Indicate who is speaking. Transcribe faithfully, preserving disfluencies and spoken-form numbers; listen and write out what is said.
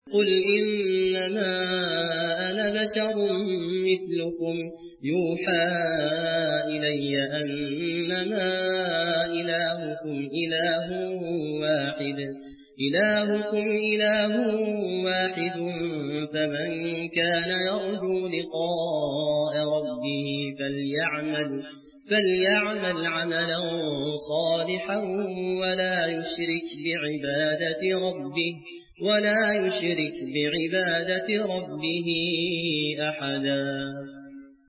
Speaker 1: قل إنما أنا بشر مثلكم يوحى إلي أنما إلهكم إله واحد إلهكم إله واحد فمن كان يرجو لقاء ربه فليعمل فليعمل عملا صالحا ولا يشرك بعبادة ربه ولا يشرك بعبادة ربه أحدا.